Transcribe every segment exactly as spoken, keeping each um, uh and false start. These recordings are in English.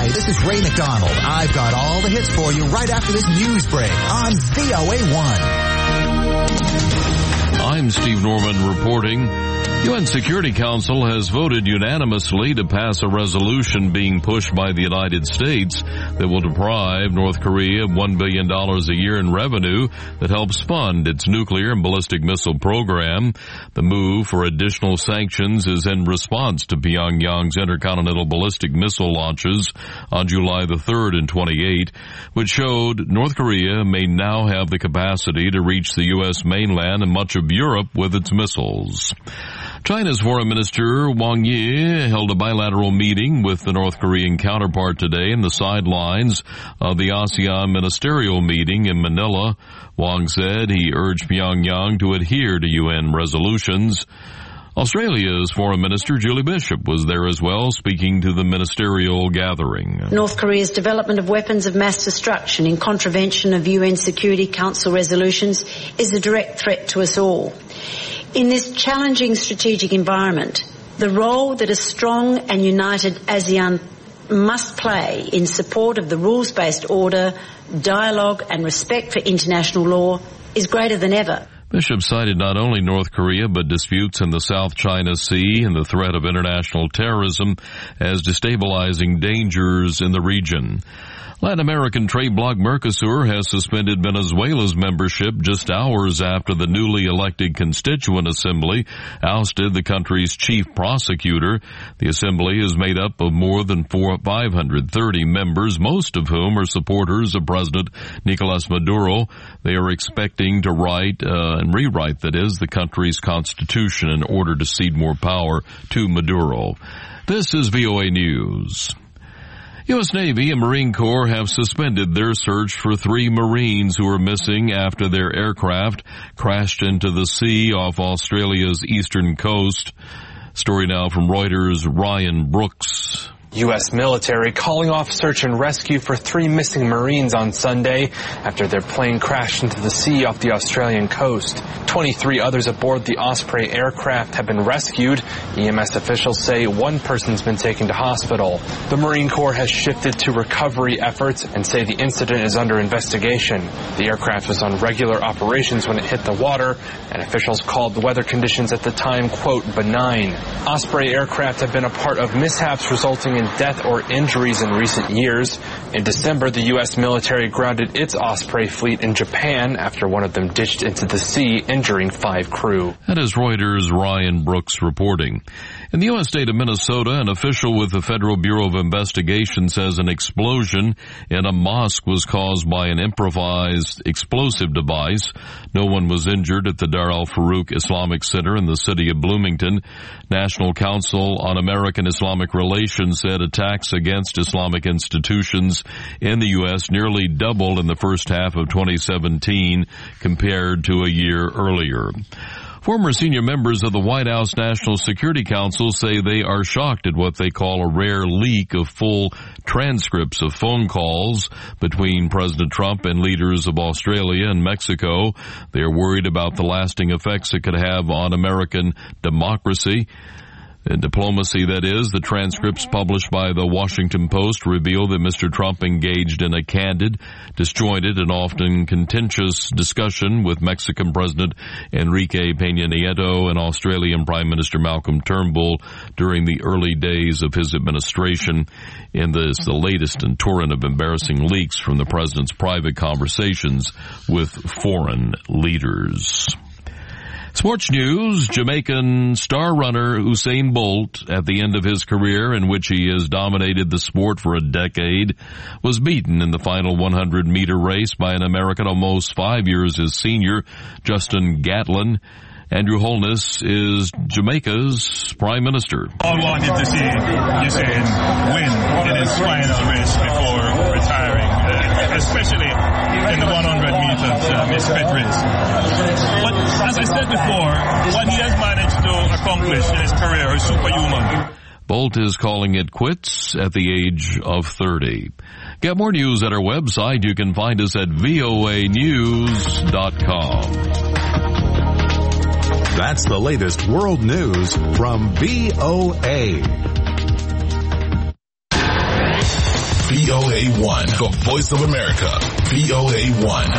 Hi, this is Ray McDonald. I've got all the hits for you right after this news break on V O A one. I'm Steve Norman reporting. U N Security Council has voted unanimously to pass a resolution being pushed by the United States that will deprive North Korea of one billion dollars a year in revenue that helps fund its nuclear and ballistic missile program. The move for additional sanctions is in response to Pyongyang's intercontinental ballistic missile launches on July the third and twenty-eighth, which showed North Korea may now have the capacity to reach the U S mainland and much of Europe with its missiles. China's Foreign Minister Wang Yi held a bilateral meeting with the North Korean counterpart today in the sidelines of the ASEAN ministerial meeting in Manila. Wang said he urged Pyongyang to adhere to U N resolutions. Australia's Foreign Minister Julie Bishop was there as well, speaking to the ministerial gathering. North Korea's development of weapons of mass destruction in contravention of U N Security Council resolutions is a direct threat to us all. In this challenging strategic environment, the role that a strong and united ASEAN must play in support of the rules-based order, dialogue and respect for international law is greater than ever. Bishop cited not only North Korea, but disputes in the South China Sea and the threat of international terrorism as destabilizing dangers in the region. Latin American trade bloc Mercosur has suspended Venezuela's membership just hours after the newly elected Constituent Assembly ousted the country's chief prosecutor. The assembly is made up of more than five hundred thirty members, most of whom are supporters of President Nicolas Maduro. They are expecting to write uh, and rewrite, that is, the country's constitution in order to cede more power to Maduro. This is V O A News. U S Navy and Marine Corps have suspended their search for three Marines who are missing after their aircraft crashed into the sea off Australia's eastern coast. Story now from Reuters' Ryan Brooks. U S military calling off search and rescue for three missing Marines on Sunday after their plane crashed into the sea off the Australian coast. twenty-three others aboard the Osprey aircraft have been rescued. E M S officials say one person's been taken to hospital. The Marine Corps has shifted to recovery efforts and say the incident is under investigation. The aircraft was on regular operations when it hit the water, and officials called the weather conditions at the time, quote, benign. Osprey aircraft have been a part of mishaps resulting in death or injuries in recent years. In December, the U S military grounded its Osprey fleet in Japan after one of them ditched into the sea, injuring five crew. That is Reuters' Ryan Brooks reporting. In the U S state of Minnesota, an official with the Federal Bureau of Investigation says an explosion in a mosque was caused by an improvised explosive device. No one was injured at the Dar al-Farouk Islamic Center in the city of Bloomington. National Council on American Islamic Relations said attacks against Islamic institutions in the U S nearly doubled in the first half of twenty seventeen compared to a year earlier. Former senior members of the White House National Security Council say they are shocked at what they call a rare leak of full transcripts of phone calls between President Trump and leaders of Australia and Mexico. They are worried about the lasting effects it could have on American democracy. In diplomacy, that is, the transcripts published by the Washington Post reveal that Mister Trump engaged in a candid, disjointed, and often contentious discussion with Mexican President Enrique Peña Nieto and Australian Prime Minister Malcolm Turnbull during the early days of his administration. In this, the latest in torrent of embarrassing leaks from the president's private conversations with foreign leaders. Sports news, Jamaican star runner Usain Bolt, at the end of his career in which he has dominated the sport for a decade, was beaten in the final one hundred meter race by an American almost five years his senior, Justin Gatlin. Andrew Holness is Jamaica's Prime Minister. All wanted to see Usain win in his final race before retiring, uh, especially in the one hundred meters uh, sprint race. But as I said before, what he has managed to accomplish in his career is superhuman. Bolt is calling it quits at the age of thirty. Get more news at our website. You can find us at V O A news dot com. That's the latest world news from V O A. V O A one, the voice of America, V O A one.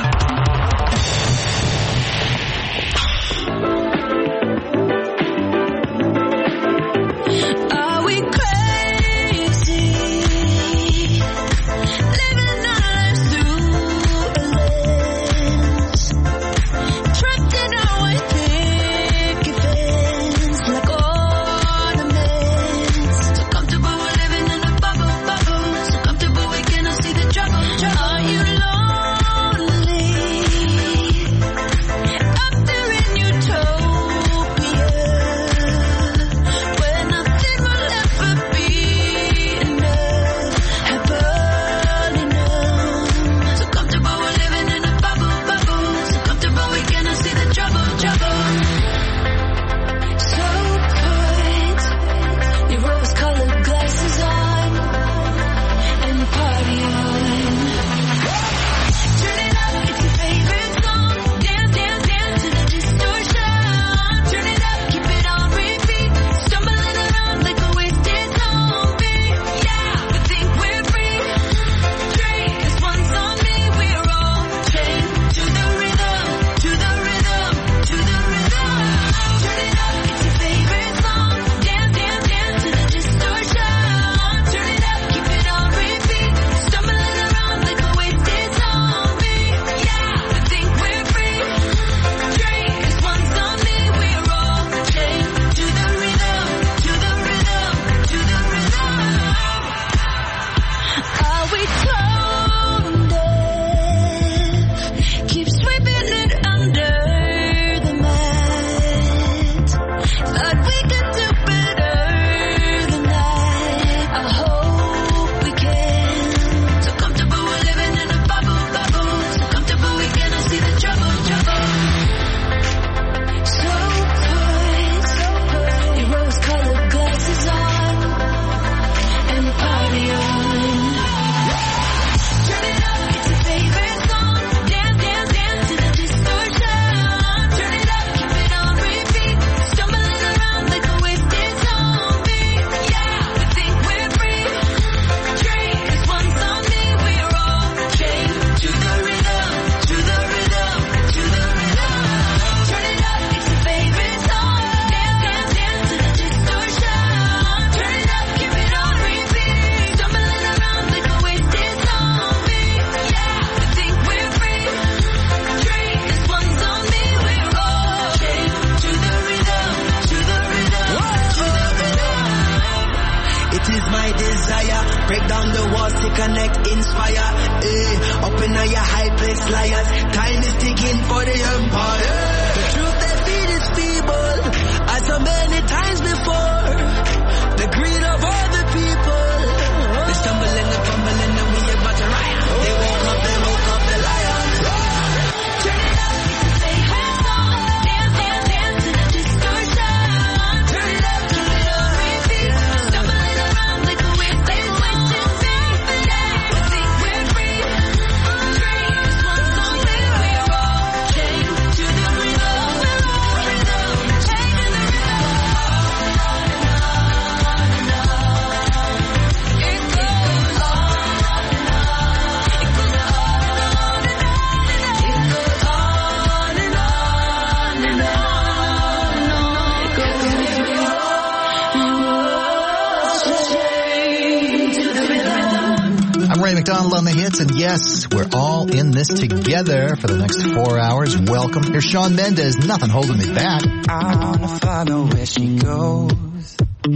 McDonald on the hits, and yes, we're all in this together for the next four hours. Welcome. Here's Shawn Mendes, Nothing Holding Me Back. I wanna follow where she goes.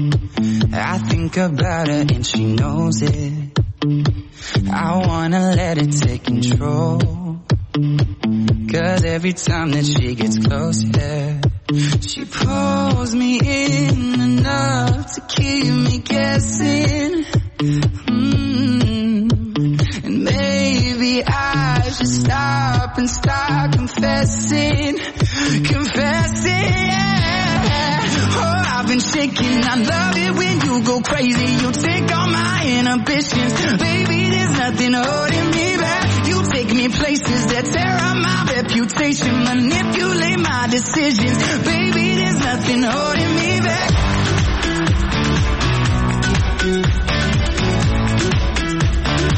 I think about her and she knows it. I wanna let it take control. Cause every time that she gets close, yeah, she pulls me in enough to keep me guessing. And maybe I should stop and start confessing, confessing, yeah. Oh, I've been shaking, I love it when you go crazy. You take all my inhibitions, baby, there's nothing holding me back. You take me places that tear up my reputation, manipulate my decisions, baby, there's nothing holding me back.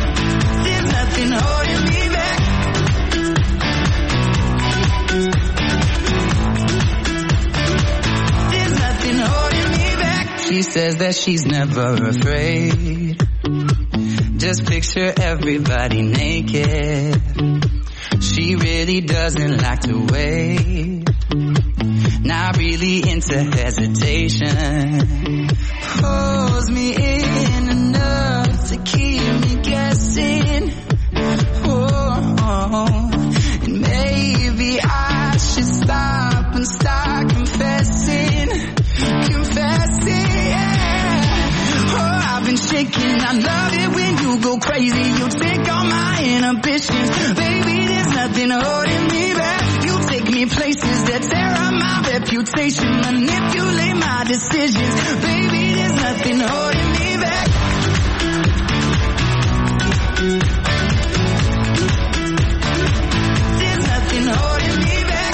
swears that she's never afraid. Just picture everybody naked. She really doesn't like to wait. Not really into hesitation. Pulls me in enough to keep me guessing. Oh, oh. And maybe I should stop and start confessing. Confessing, yeah. Oh, I've been shaking. I love it when you go crazy. You take all my inhibitions. Baby, there's nothing holding me back. You take me places that tear up my reputation. Manipulate my decisions. Baby, there's nothing holding me back. There's nothing holding me back.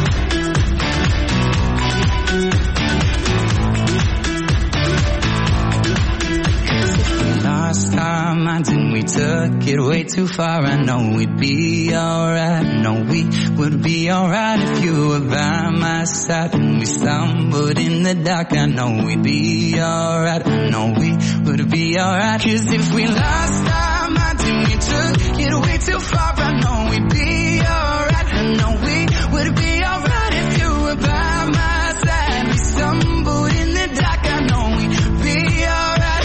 Lost our minds and we took it way too far. I know we'd be alright. I know we would be alright if you were by my side. When we stumbled in the dark, I know we'd be alright. I know we would be alright. Cause if we lost our minds and we took it way too far, I know we'd be alright. I know we would be alright if you were by my side. We stumbled in the dark, I know we'd be alright.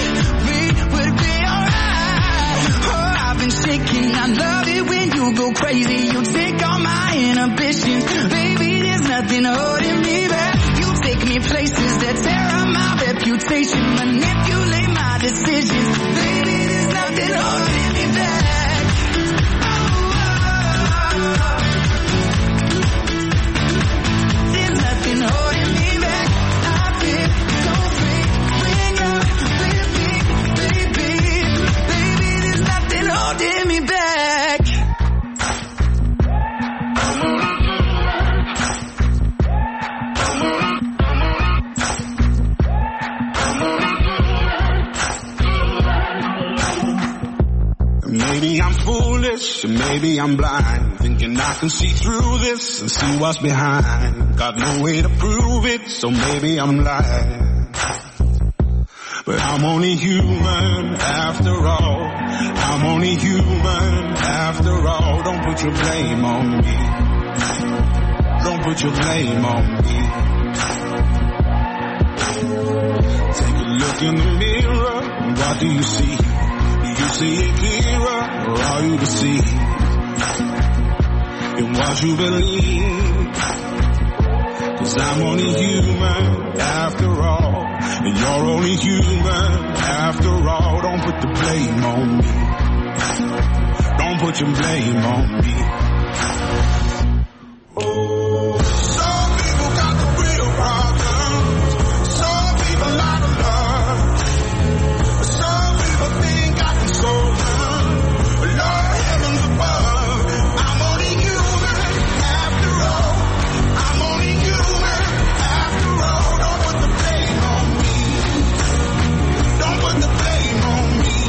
Shaking, I love it when you go crazy. You take all my inhibitions. Baby, there's nothing holding me back. You take me places that tear up my reputation. Manipulate my decisions. Baby, there's nothing holding me back. Oh, oh, oh. There's nothing holding me back. I feel so free when you're with me, baby. Baby, there's nothing holding me back. Maybe I'm foolish, and maybe I'm blind, thinking I can see through this and see what's behind. Got no way to prove it, so maybe I'm lying. But I'm only human after all. I'm only human after all. Don't put your blame on me. Don't put your blame on me. Take a look in the mirror, and what do you see? Do you see it clearer, or are you deceived in what you believe? Cause I'm only human after all, and you're only human after all. Don't put the blame on me. Don't put your blame on me. Oh, some people got the real problems. Some people out of love. Some people think I can solve them. Lord heavens above, I'm only human after all. I'm only human after all. Don't put the blame on me. Don't put the blame on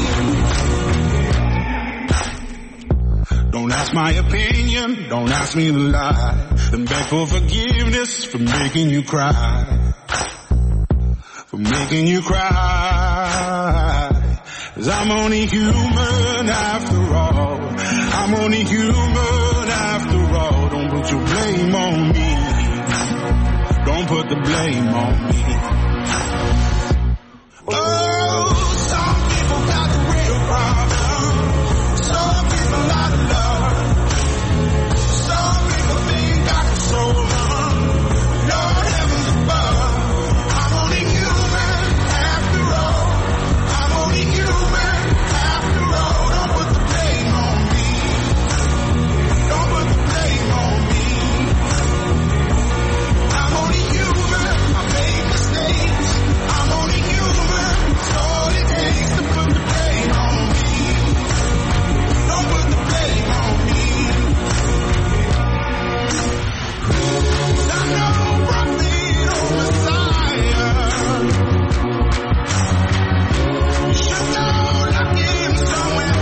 me. Don't ask my opinion, don't ask me to lie. Then beg for forgiveness for making you cry. For making you cry. Cause I'm only human after all. I'm only human after all. Don't put your blame on me. Don't put the blame on me. Oh, some people got the real problem. Some people out of love. Some people think I can solve them. Lord heavens above, I'm only human after all. I'm only human after all. Don't put the blame on me. Don't put the blame on me. I'm only human. I made mistakes. I'm only human. It's all it takes to put the blame on me. Don't put the blame on me. I'm no prophet or Messiah. You should know that I'm somewhere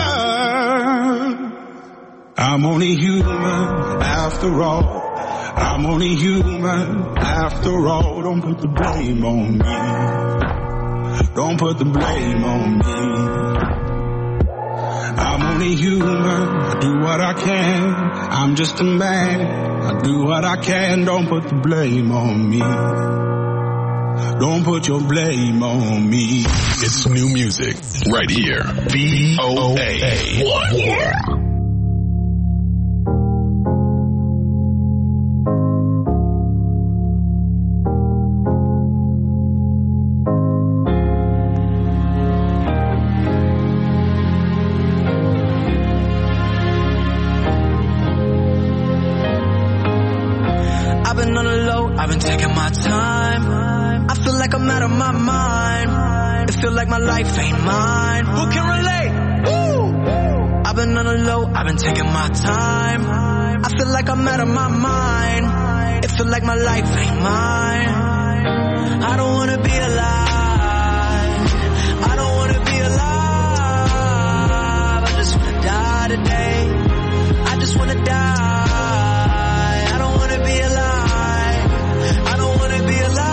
high. I'm only human after all. I'm I'm only human after all. Don't put the blame on me. Don't put the blame on me. I'm only human, I do what I can. I'm just a man, I do what I can. Don't put the blame on me. Don't put your blame on me. It's new music right here. V O A one. I've been taking my time. I feel like I'm out of my mind. It feel like my life ain't mine. Who can relate? Woo! I've been on the low, I've been taking my time. I feel like I'm out of my mind. It feel like my life ain't mine. I don't wanna be alive. I don't wanna be alive. I just wanna die today. I just wanna die. I don't wanna be alive. I don't wanna be alive.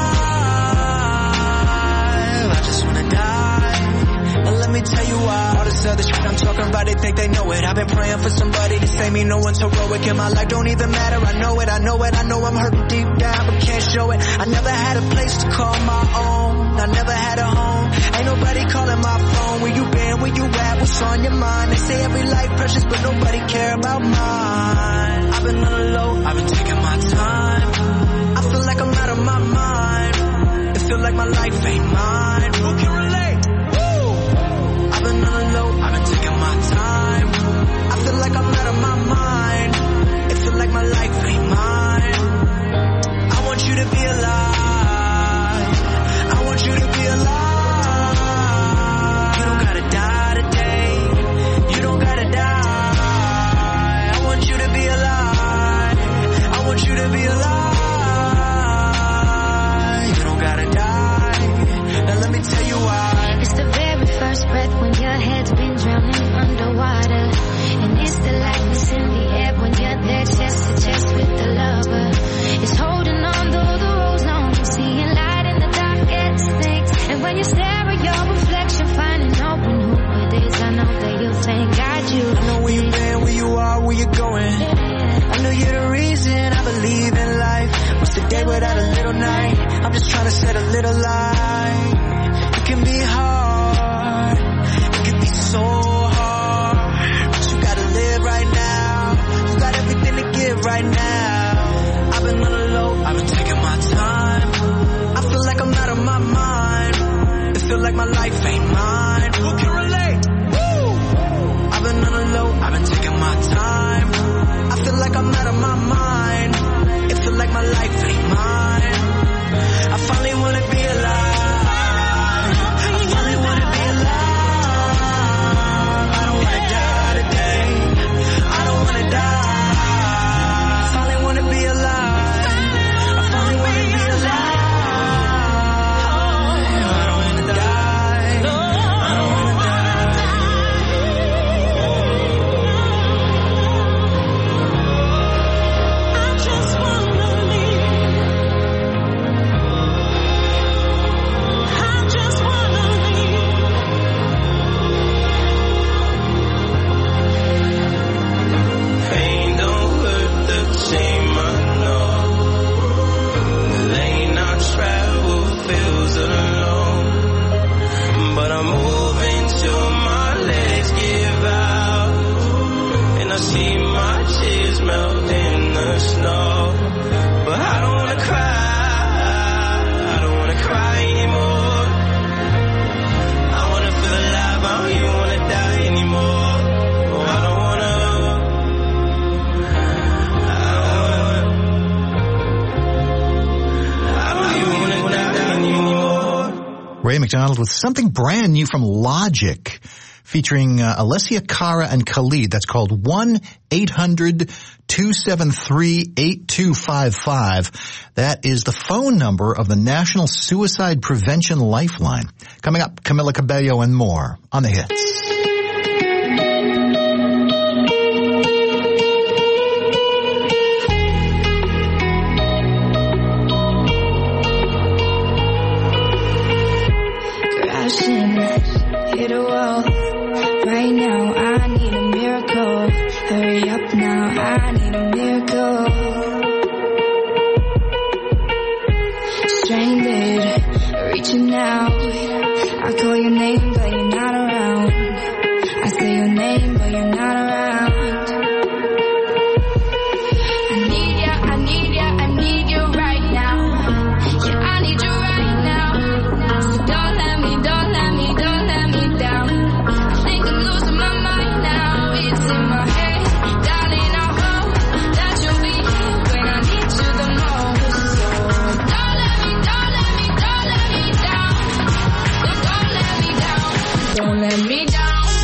I just wanna die. And let me tell you why. All this other shit I'm talking about, they think they know it. I've been praying for somebody to save me. No one's heroic in my life, don't even matter. I know it, I know it, I know I'm hurting deep down, but can't show it. I never had a place to call my own. I never had a home. Ain't nobody calling my phone. Where you been, where you at, what's on your mind? They say every life precious, but nobody care about mine. I've been on the low, I've been taking my time. I feel like I'm out of my mind. It feel like my life ain't mine. Who can relate? Woo! I've been on the low, I've been taking my time. I feel like I'm out of my mind. It feel like my life ain't mine. I want you to be alive. I want you to be alive. You don't gotta die today. You don't gotta die. I want you to be alive. I want you to be alive. Tell you why. It's the very first breath when your head's been drowning underwater, and it's the lightness in the air when you're there chest to chest with the lover. It's holding on though the road's long, seeing light in the darkest things. And when you stare at your reflection, finding open who it is, I know that you'll thank God you. I know where you've been, where you are, where you're going. I know you're the reason I believe in life. What's the day without a little night? I'm just trying to set a little light. It can be hard, it can be so hard, but you gotta live right now, you got everything to give right now. I've been on the low, I've been taking my time. I feel like I'm out of my mind. It feel like my life ain't mine. Who can relate? Woo! I've been on the low, I've been taking my time. I feel like I'm out of my mind. It feel like my life ain't mine. I finally wanna be alive. Ray McDonald with something brand new from Logic, featuring uh, Alessia Cara and Khalid. That's called one eight hundred two seven three eight two five five. That is the phone number of the National Suicide Prevention Lifeline. Coming up, Camila Cabello and more on the hits. hit a wall. Right now, I need a miracle. Hurry up now, I need a miracle. Stranded, reaching out. I call your name, but you're not around. I say your name, but you're not around. I need ya, I need ya, I need you right now. Yeah, I need you right now. So don't let me, don't let me, don't let me down. I think I'm losing my mind now. It's in my head, darling. I hope that you'll be here when I need you the most. So don't let me, don't let me, don't let me down. So don't let me down. Don't let me down.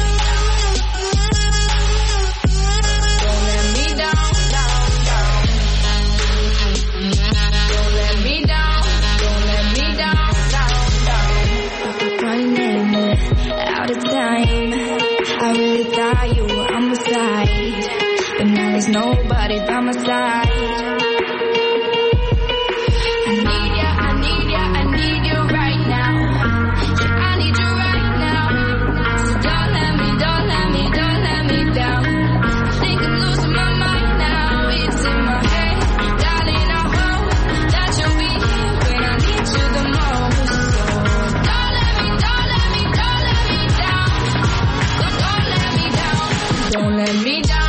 Nobody by my side. I need ya, I need ya, I need you right now. Yeah, I need you right now. So don't let me, don't let me, don't let me down. I think I'm losing my mind now. It's in my head, darling. I hope that you'll be here when I need you the most. So don't let me, don't let me, don't let me down. So don't let me down. Don't let me down.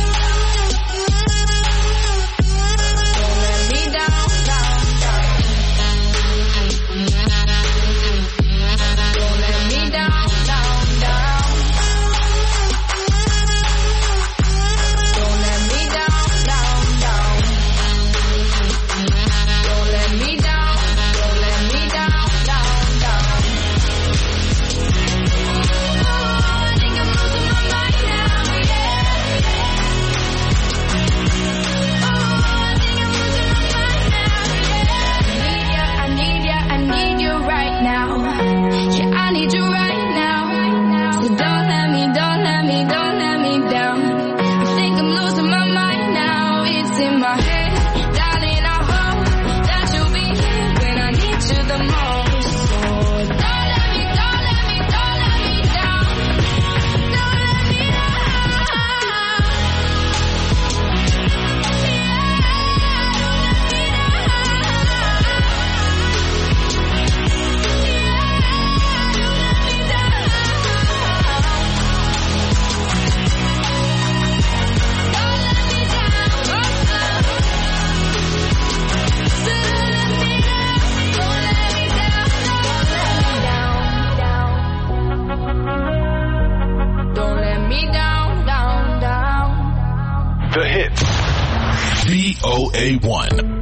V O A one.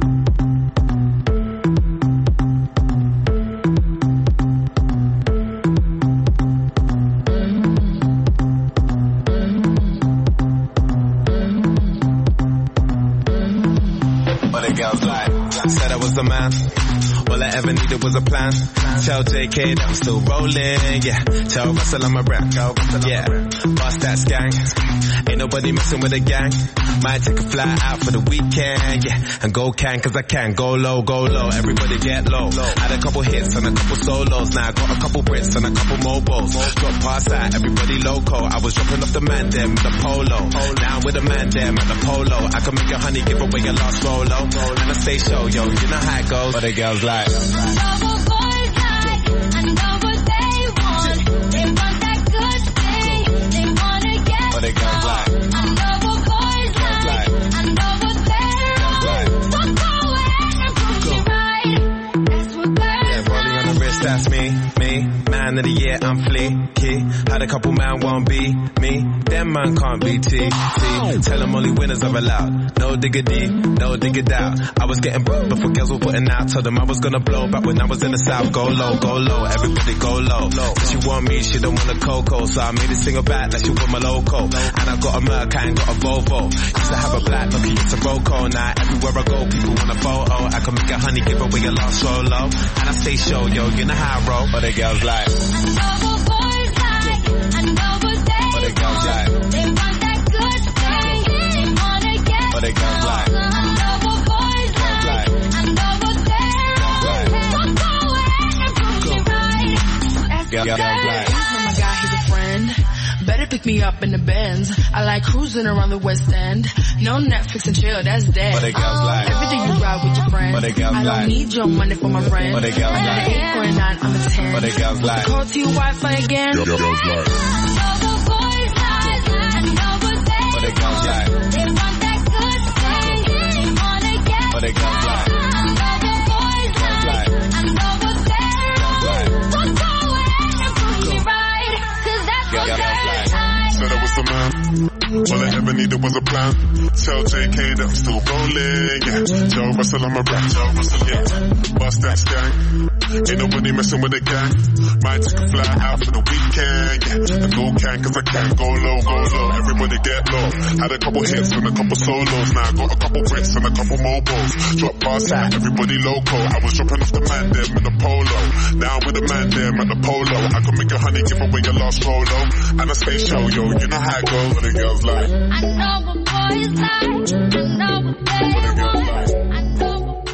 Said I was the man. All I ever needed was a plan. Tell J K that I'm still rolling, yeah. Tell Russell I'm a rap, yeah. Bust that gang. Ain't nobody messing with a gang. Might take a fly out for the weekend, yeah. And go can, cause I can. Go low, go low, everybody get low. Had a couple hits and a couple solos. Now I got a couple Brits and a couple mobiles. Drop past that, everybody loco. I was dropping off the man them with the polo. Now I'm with the man them at the polo. I can make a honey give away your last rolo. And I stay show, yo, you know how it goes. But the girls like I know what boys like, I know what they want. They want that good thing, they wanna get but the girls like I know what boys like, I know what they want. So go ahead and push it right. That's what girls yeah, rolling on the wrist, that's me, me. Man of the year, I'm fleeky. Had a couple man won't be me. Them man can't be T. T. Tell them only winners are allowed. No diggity, no diggity out. I was getting booked before girls were putting out. Told them I was gonna blow back when I was in the south. Go low, go low, everybody go low. So she want me, she don't want a cocoa. So I made a single back like she want my loco. And I got a Merc, I ain't got a Volvo. Used to have a black, lucky it's a Roco. Now everywhere I go, people want a photo. I can make a honey, give away a lost solo. And I stay show, yo, you know how I roll. But the girls like I know what boys like, I know what they but the girls like they want that good thing, they wanna get but the girls like I know what boys like, I know what they want. So go ahead and push it right. That's girl, girl, like. Oh my God, he's a friend. Better pick me up in the Benz. I like cruising around the West End. No Netflix and chill, that's dead. But they girls like. Every day you ride with your friends. But they girls I don't like. need your money for my rent. But they girls I got like. an eight for a nine, I'm a ten. But they girls like. Call to your Wi-Fi again. Girl, girls like. But they girls like. They want that good thing. They wanna get But they girls like. Said I was the man. All I ever needed was a plan. Tell J K that I'm still rolling, yeah. Joe Russell, I'm a rap. Joe Russell, yeah. Bust that gang. Ain't nobody messing with the gang. Might take a fly out for the weekend, yeah. I go can cause I can. Go low, go low. Everybody get low. Had a couple hits and a couple solos. Now I got a couple bricks and a couple mobiles. Drop bars out, everybody loco. I was dropping off the man them in the polo. Now with the man them at the polo. I can make a honey give away your last rolo. And I stay show, yo. You know how it goes. What the girls like. I know what boys like. I know what they want. I know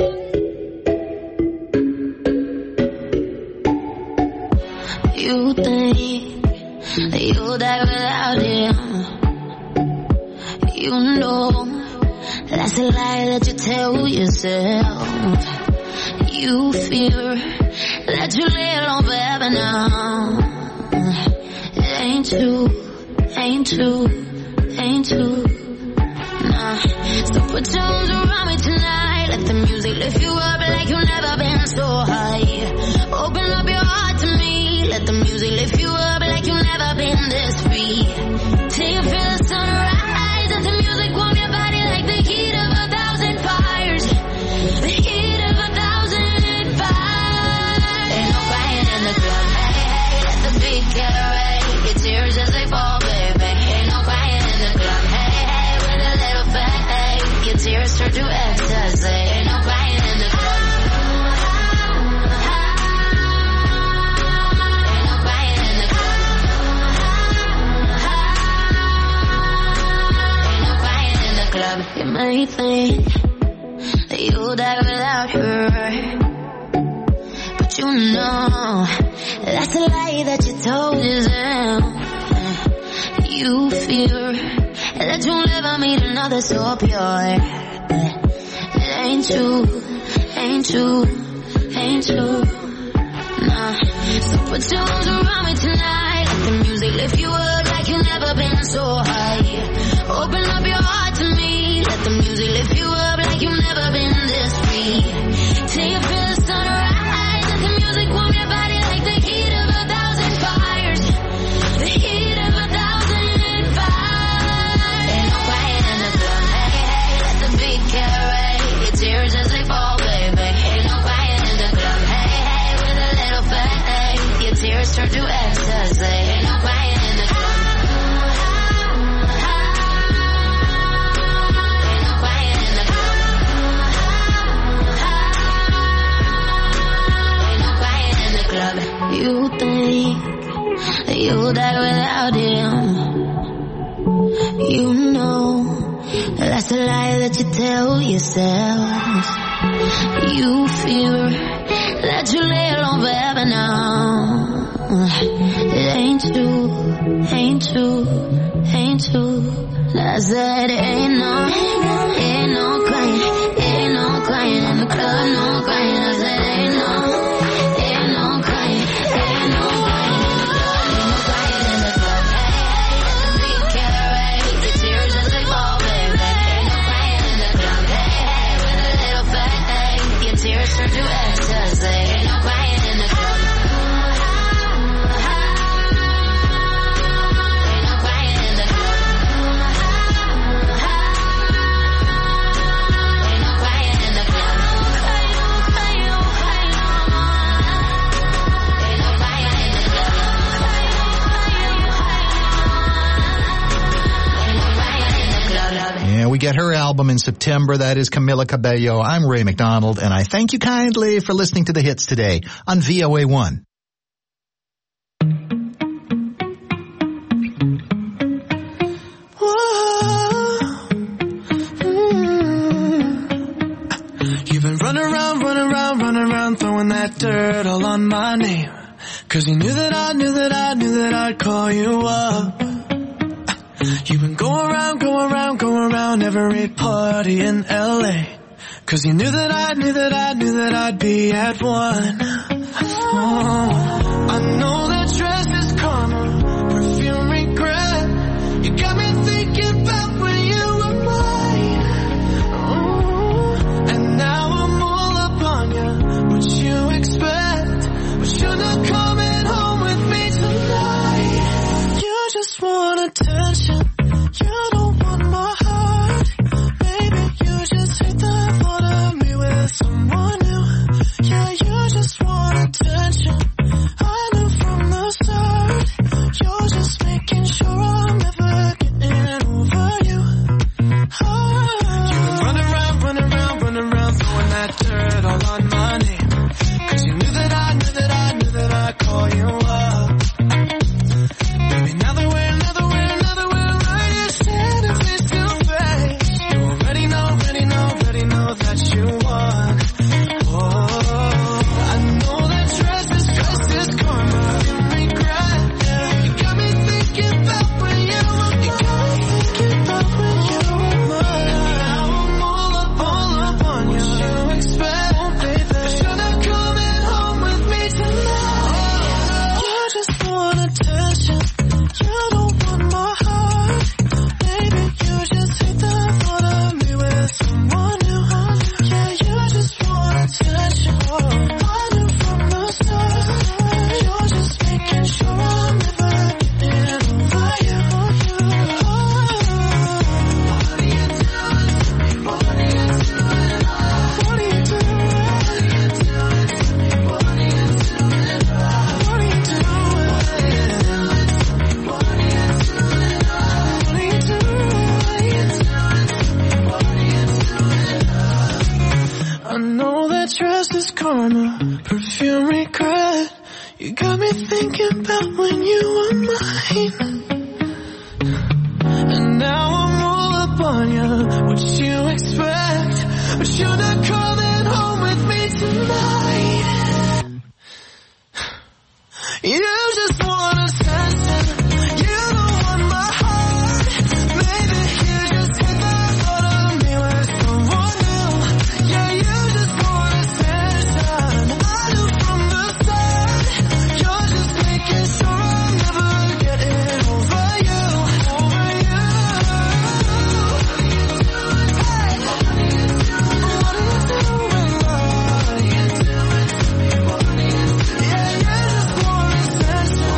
what you think that you die without him. You know that's a lie that you tell yourself. You fear that you lay alone forever now. It ain't true, ain't true, ain't true. Nah. So put your arms around me tonight. Let the music lift you up like you've never been so high. Open up your heart to me. Let the music lift you up like you've never been this free. Till you feel the sunrise. Let the music warm your body like the heat of a thousand fires. The heat of a thousand fires. Ain't no crying in the club. Hey, hey, let the beat carry your tears as they fall, baby. Ain't no crying in the club. Hey, hey, with a little faith, your tears turn to ecstasy. Ain't no crying in the club. You may think that you'll die without her, but you know that's a lie that you told yourself. You fear that you'll never meet another so pure. It ain't true, ain't true, ain't true. Nah. So put your arms around me tonight. Let the music lift you up like you've never been so high. Open up your heart to me. Let the music lift you up like you've never been this free. Till you feel the sunrise. Let the music warm your body like the heat of a thousand fires. The heat of a thousand fires. Ain't no crying in the club. Hey, hey, let the beat carry your tears as they fall, baby. Ain't no crying in the club. Hey, hey, with a little faith, your tears turn to ecstasy. Ain't no crying in the club. You think that you'll die without him. You know that's a lie that you tell yourself. You fear that you lay alone forever now. It ain't true, ain't true, ain't true. I said ain't no, ain't no crying, ain't no crying in the club, no crying. I said ain't no. Turn to ecstasy. Ain't no crying in the club. Ain't no crying in the club. Ain't no crying in the club. Ain't no crying in the club. Ain't no crying in the club. Yeah, we get her album in September. That is Camila Cabello. I'm Ray McDonald, and I thank you kindly for listening to the hits today on V O A one. You've been running around, running around, running around, throwing that dirt all on my name. Cause you knew that I knew that I knew that I'd call you up. You've been going around, going around, going around every party in L A. Cause you knew that I knew that I knew that I'd be at one. Oh, I know that dress is karma, perfume regret. You got me thinking about when you were mine. Oh, and now I'm all up on you. What you expect? But you're not coming home with me tonight. You just want attention. You don't want my heart. Baby, you just hate the thought of me with someone new. Yeah, you just want attention. I knew from the start. You're just making sure I'm never getting over you. Oh, you run around, run around, run around, throwing that dirt all on my name. Cause you knew that I knew that I knew that I'd call you up. Baby, now that we're, now that we're, now that we're right here standing face to face, you already know, already know, already know that you won. Oh, I know that dress is, dress is karma, you regret. You got me thinking about when you were mine. You got me thinking about when you were mine. And now I'm all up, all up on you. What you expect, oh, baby? But you're not coming home with me tonight. You just want attention. You don't want my heart. Baby, you just hate the thought of me with someone new. Yeah, you just want attention. I knew from the start. You're just making sure I'm never getting over you. Oh, what are you doing to me? What are you doing? What are you doing? What are you doing to me? What are you doing? What are you doing? What are you doing? I know that dress is karma, perfume regret. You got me thinking about when you were mine. And now I'm all up on you. What you expect? But you're not coming home with me tonight. You just want attention. You don't want my heart. Maybe you just hate the thought of me with someone new. Yeah, you just want attention. I knew from the start. You're just making sure I'm never getting over you. Over you. Hey. What are you doing? What are you doing? What are you doing to me? What are you doing? Yeah, you just want attention.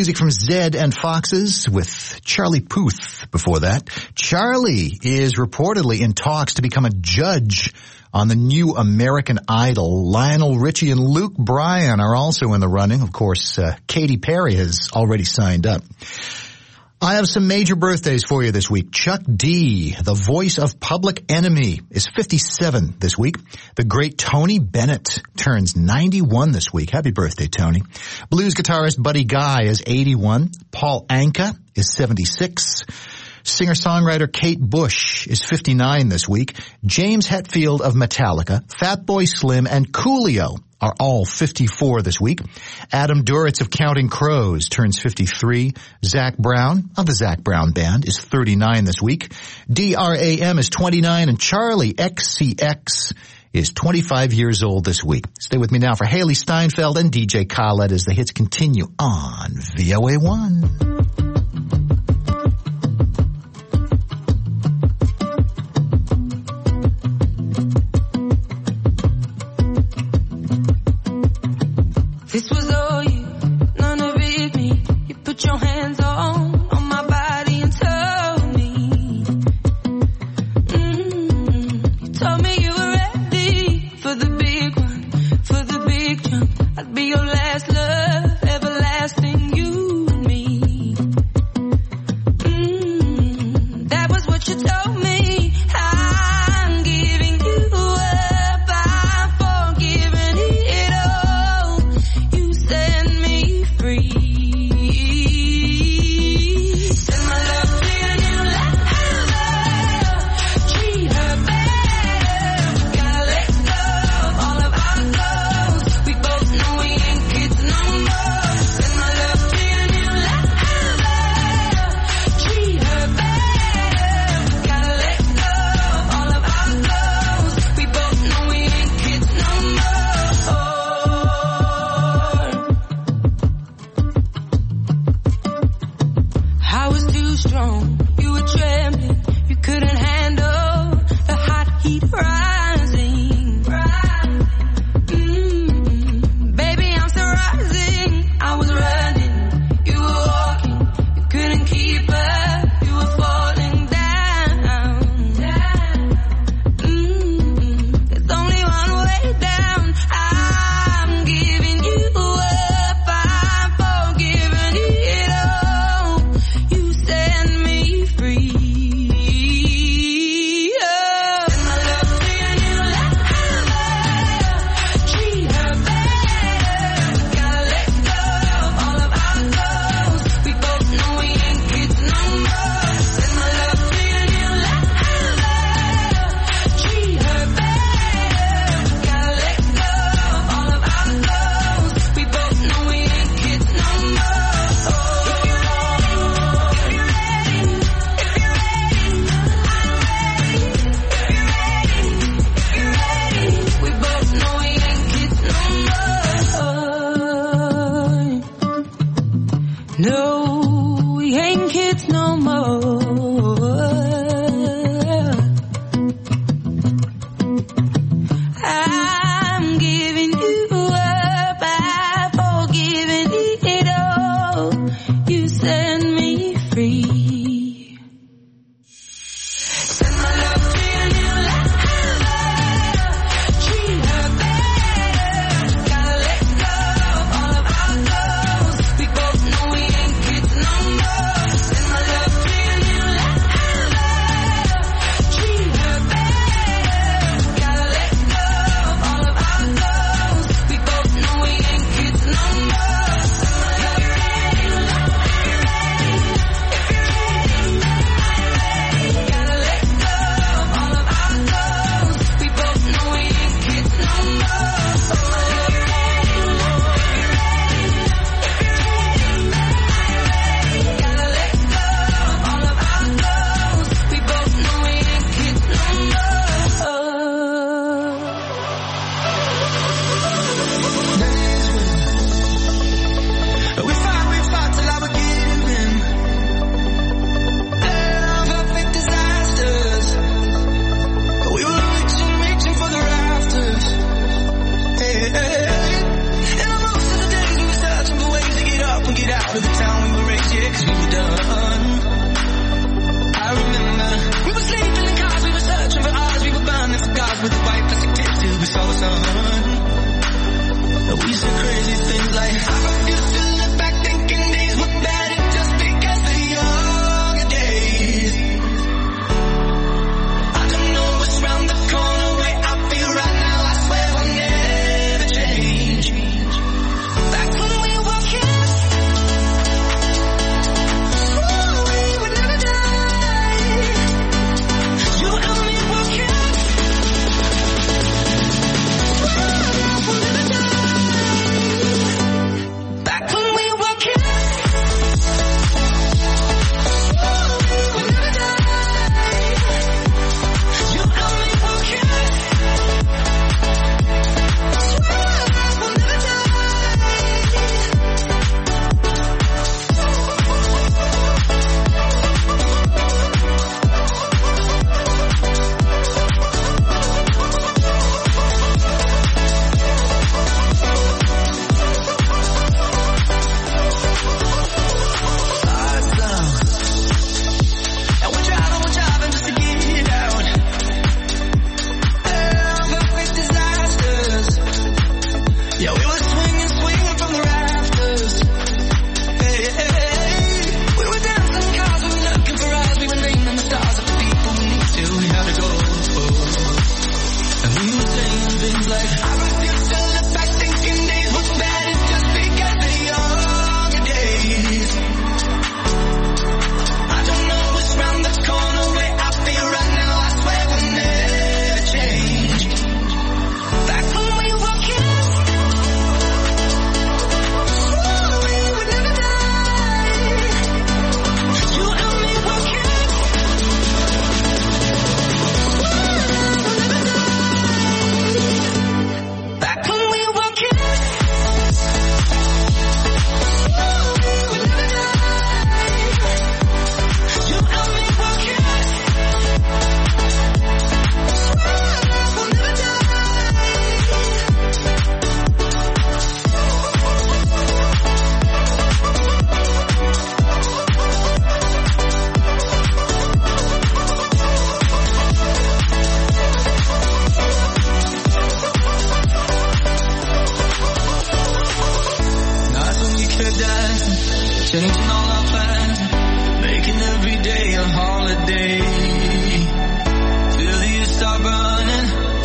music from Zed and Foxes with Charlie Puth before that. Charlie is reportedly in talks to become a judge on the new American Idol. Lionel Richie and Luke Bryan are also in the running. Of course, uh, Katy Perry has already signed up. I have some major birthdays for you this week. Chuck D, the voice of Public Enemy, is fifty-seven this week. The great Tony Bennett turns ninety-one this week. Happy birthday, Tony. Blues guitarist Buddy Guy is eighty-one. Paul Anka is seventy-six. Singer-songwriter Kate Bush is fifty-nine this week. James Hetfield of Metallica, Fatboy Slim, and Coolio are all fifty-four this week. Adam Duritz of Counting Crows turns fifty-three. Zach Brown of the Zach Brown Band is thirty-nine this week. D R A M is twenty-nine, and Charlie X C X is twenty-five years old this week. Stay with me now for Haley Steinfeld and D J Khaled as the hits continue on V O A one. This was all you, none of it me. You put your hands on, on my body and told me. Mm-hmm. You told me you were ready for the big one, for the big jump. I'd be your last love, everlasting, you and me.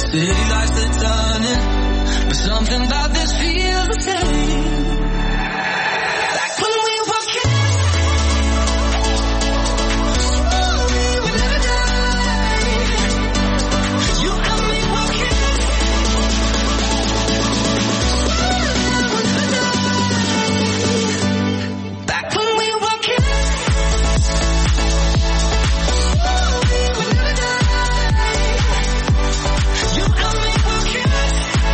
City lights are turning, but something about this feels the same. Like when we were kids, we never died. You and me were kids, we never died. Back when we were kids, we never died. You and me were kids.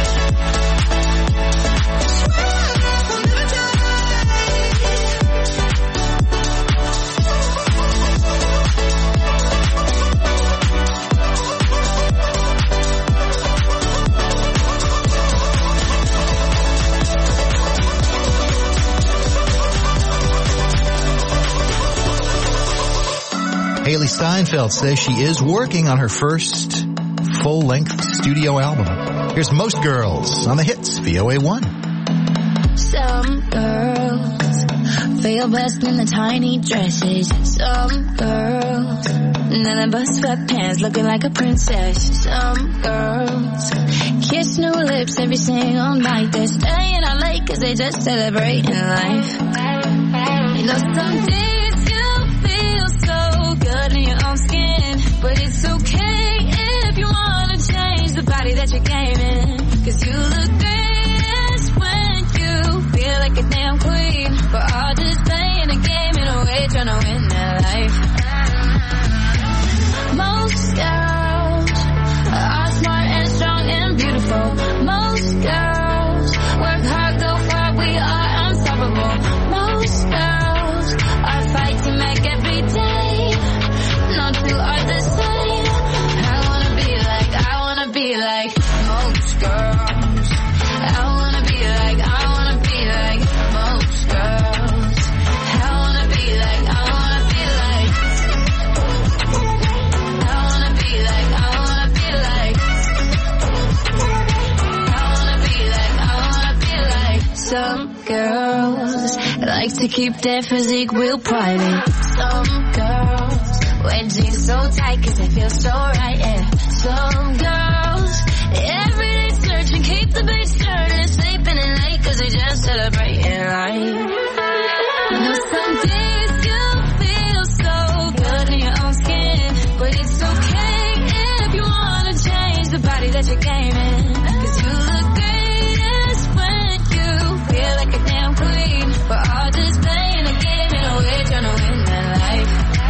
Haley Steinfeld says she is working on her first full-length studio album. Here's Most Girls on the hits, V O A one. Some girls feel best in the tiny dresses. Some girls, none but sweatpants looking like a princess. Some girls kiss new lips every single night. They're staying out late cause they just celebrating life. You know some days you feel so good in your own skin, but it's okay if you wanna change the body that you came in. Cause you look greatest when you feel like a damn queen. But all just playing a game in a way, trying to win that life. Most girls are smart and strong and beautiful. Most girls work hard, go far, we are unstoppable. Most girls are fighting back every day. No two are the same. I wanna be like, I wanna be like most girls. I wanna be like, I wanna be like most girls. I wanna be like, I wanna be like. I wanna be like, I wanna be like. I wanna be like, I wanna be like. Some girls like to keep their physique real private. Some girls wear jeans so tight cause they feel so right, yeah. Some girls every day searching, keep the beat stirring, sleeping in late cause they just celebrating life. You know some days you feel so good in your own skin, but it's okay if you wanna change the body that you came in. Cause you look greatest when you feel like a damn queen. But all just playing a game in a way, trying to win that life.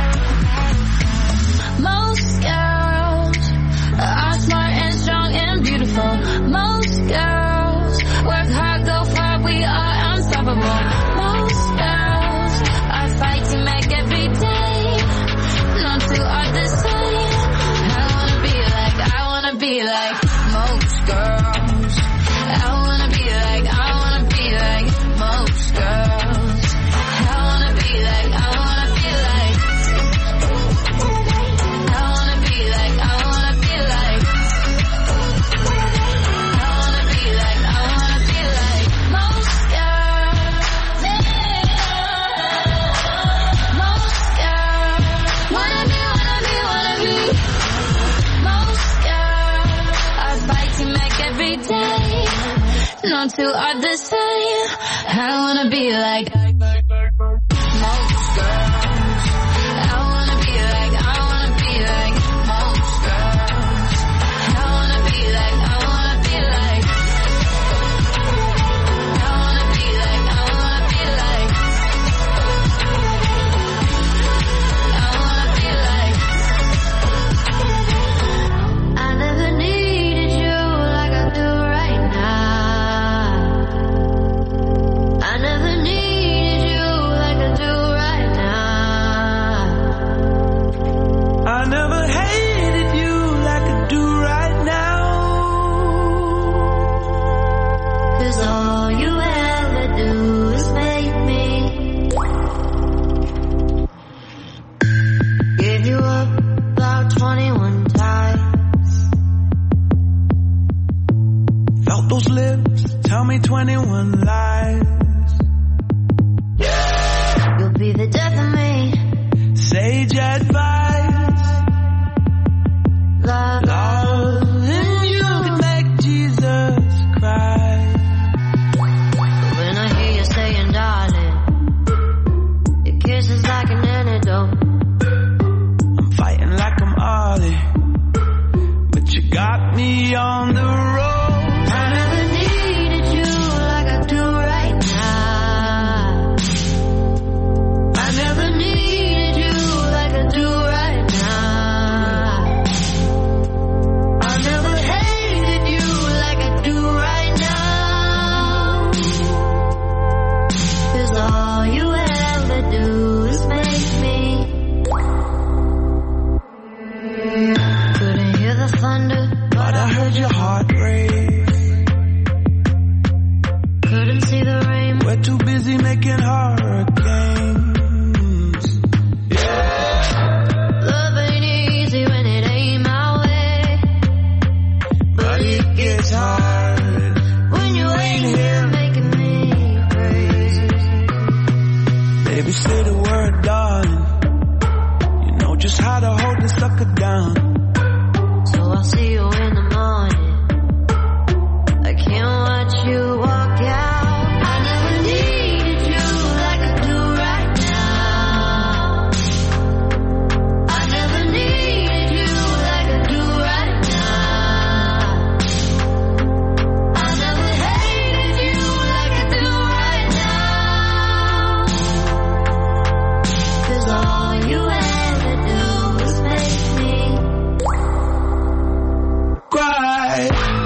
Most girls are smart and strong and beautiful. Most girls work hard, go far, we are unstoppable. Most girls are fighting back every day. No two are the same. I wanna be like, I wanna be like most girls. I wanna be like, I wanna be like most girls. I wanna be like, I wanna be like. I wanna be like, I wanna be like. I wanna be like, I wanna be like most girls. Most girls. Wanna be, wanna be, wanna be. Most girls are fighting back every day. No two are the same. I wanna be like most girls. I wanna be like, I wanna be like most girls. I wanna be like, I wanna be like. I wanna be like, I wanna be like. I wanna be like. I never needed you like I do right now. I never needed you like I do right now. I never hated you like I do right now. Cause all you ever do is make me give you up about twenty-one times. Felt those lips tell me twenty-one lies. You'll be the death of me. Sage advice. Love, loving you Bali, but you got me on the road. I never needed you like I do right now. I never needed you like I do right now. I never hated you like I do right now. 'Cause all you ever do is make me. Couldn't hear the thunder, but I heard your heart race. Couldn't see the rain. We're too busy making hurricanes. Love ain't easy when it ain't my way, But it gets hard when you ain't here making me crazy. Baby, say the word, darling. You know just how to hold the sucker down. So I'll see you in the morning. I can't watch you walk out. I never needed you like I do right now. I never needed you like I do right now. I never hated you like I do right now. 'Cause all you ever do is make me Cry.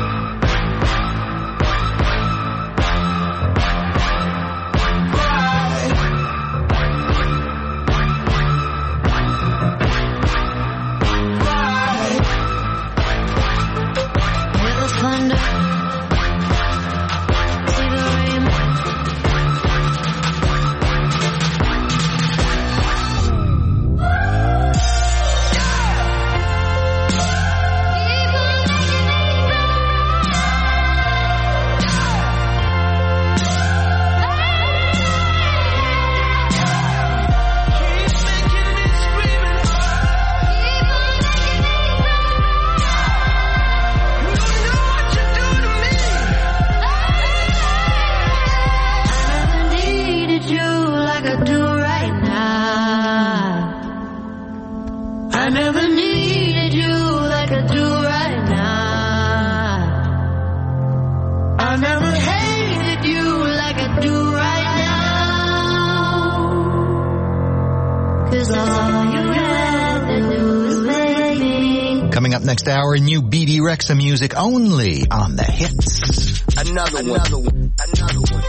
hear the thunder, see the rain. I never needed you like I do right now. I never hated you like I do right now. 'Cause all you have to do is make me. Coming up next hour, new B D Rexa music only on the hits. Another one. Another one. Another one.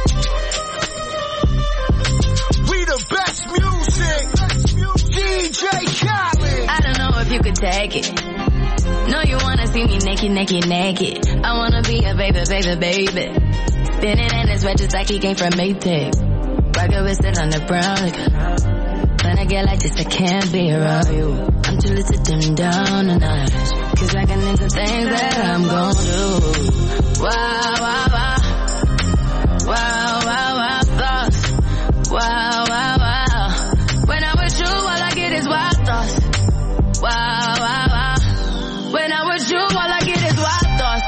We the best music. D J Khaled. I don't know if you could take it. No, you wanna see me naked, naked, naked. I wanna be a baby, baby, baby. Spinning in his red just like he came from Maytag. Rocket with it on the brown. Like, when I get like this, I can't be around you. I'm too little to dim down a notch. Cause I can into things that I'm gon' do. Wow, wow, wow. Wow, wow, wow, thoughts. Wow, wow, wow. When I'm with you, all I get is wild thoughts. Wow, wow, wow. When I'm with you, all I get is wild thoughts.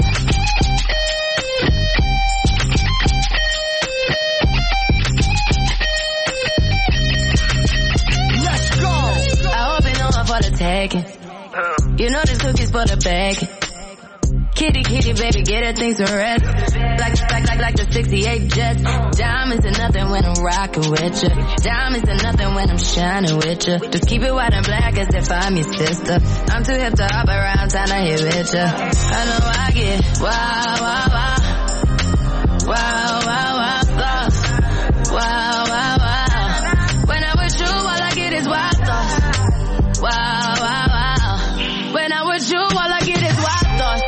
Let's go. I hope you know I'm for the taking. You know this cookie's for the bag. Kitty, kitty, baby, get her things to rest. Like, like, like, like the sixty-eight Jets. Diamonds are nothing when I'm rocking with you. Diamonds are nothing when I'm shining with you. Just keep it white and black as if I'm your sister. I'm too hip to hop around town to hit with you. I know I get wow, wow, wow. Wow, wow, wow, thoughts. Wow, wow, wow. When I'm with you, all I get is wild thoughts. Wow, wow, wow. When I'm with you, all I get is wild thoughts.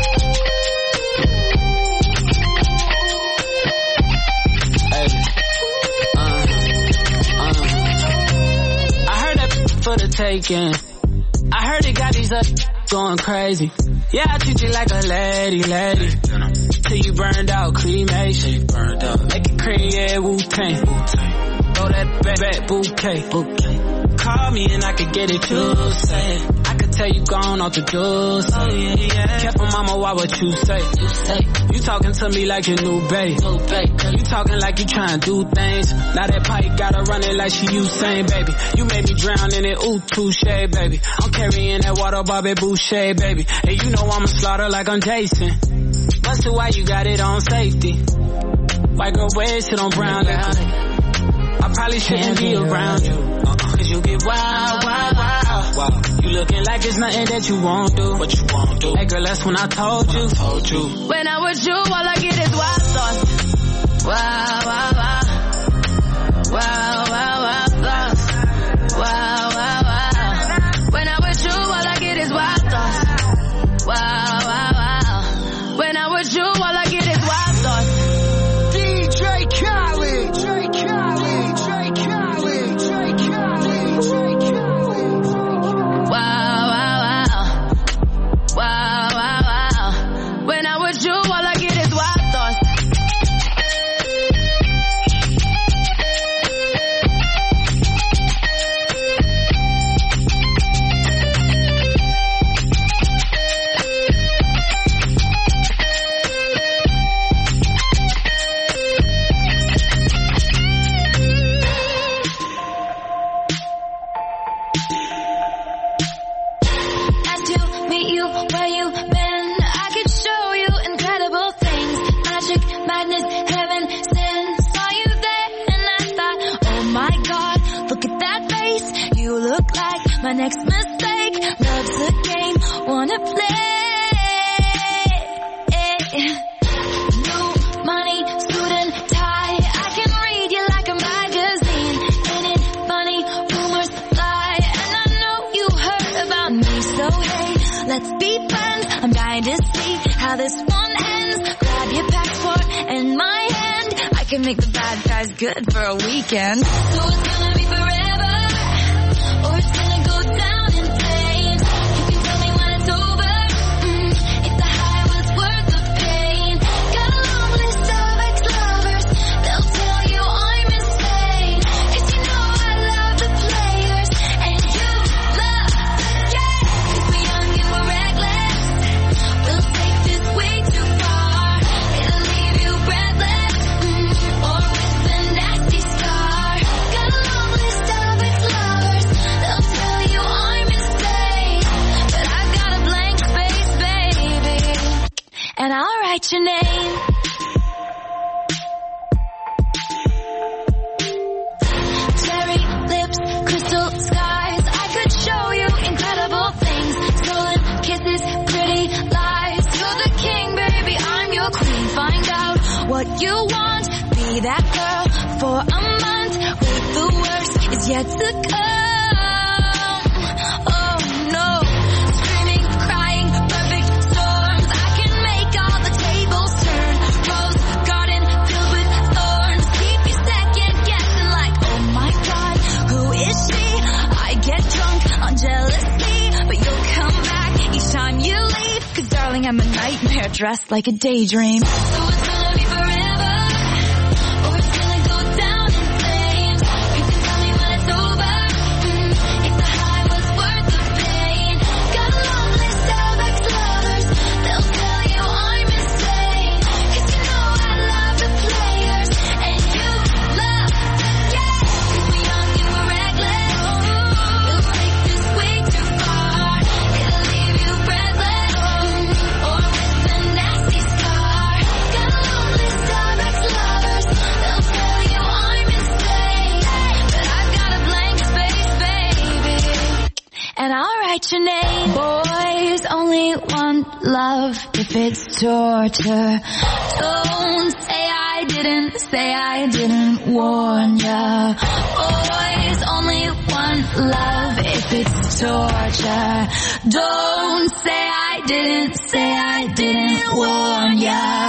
For the taking. I heard it got these up going crazy. Yeah, I treat you like a lady, lady. Till you burned out, cremation. Burned out. Make it cream, yeah, Wu-Tang. Throw that back, back bouquet. Call me and I could get it, you say. I could tell you gone off the doors. Oh, yeah, yeah. Careful, mama, why what you say? You say you talking to me like your new babe. New babe. You talking like you trying to do things. Now that pipe gotta run it like she Usain, baby. You made me drown in it, ooh, touche, baby. I'm carrying that water, Bobby Boucher, baby. And you know I'ma slaughter like I'm Jason. Busted, why you got it on safety? White girl waist sit on brown liquor. I probably shouldn't be around you. Uh-uh. Cause you get wild, wild, wild, wild. You looking like it's nothing that you won't do. What you won't do? Hey girl, that's when I told you. I told you. When I'm with you, all I get is wild thoughts. Wow, wow, wow. Wow, wow, wow thoughts. Wow, wow, wow. When I'm with you, all I get is wild thoughts. Wow, wow, wow. When I'm with you, all I get is wild thoughts. D J Khaled. D J Khaled. D J Khaled. D J Khaled. D J Khaled. Wow, wow, wow. Wow, wow, wow. When I'm with you, all I get is wild thoughts. My next mistake, love's a game, wanna play. New money, suit and tie, I can read you like a magazine. Ain't it funny, rumors fly, and I know you heard about me. So hey, let's be friends, I'm dying to see how this one ends. Grab your passport and my hand, I can make the bad guys good for a weekend. So it's gonna be forever, or it's gonna go down in flames. You can tell me when it's over, mm, if the high was worth the pain. Got a long list of ex-lovers, they'll tell you I'm insane. Cause you know I love the players, and you love the game. Cause we're young and we're reckless, we'll take this way too far. It'll leave you breathless, mm, or with a nasty scar. Got a long list of ex-lovers, they'll tell you I'm insane, but I've got a blank space, baby, and I'll write your name. Cherry lips, crystal skies, I could show you incredible things. Stolen kisses, pretty lies. You're the king, baby, I'm your queen. Find out what you want, be that girl for a month. Wait, the worst is yet to come. Oh no, screaming, crying, perfect storms. I can make all the tables turn. Rose garden filled with thorns. Keep you second guessing like, oh my god, who is she? I get drunk on jealousy, but you'll come back each time you leave. Cause darling, I'm a nightmare dressed like a daydream. So it's gonna be forever, or it's gonna go down in flames. You can tell me when it's over, mm, if the high was worth the pain. Got a long list of ex-lovers, they'll tell you I'm insane. Cause you know I love the players, and you love the game. Cause we're young and we're reckless, we'll take this way too far. It'll leave you breathless, mm, or with a nasty scar. Got a long list of ex-lovers, they'll tell you I'm insane, but I've got a blank space, baby, and I'll write your name. Boys only want love if it's torture. Don't say I didn't, say I didn't warn ya. Boys only want love if it's torture. Don't say I didn't, say I didn't warn ya.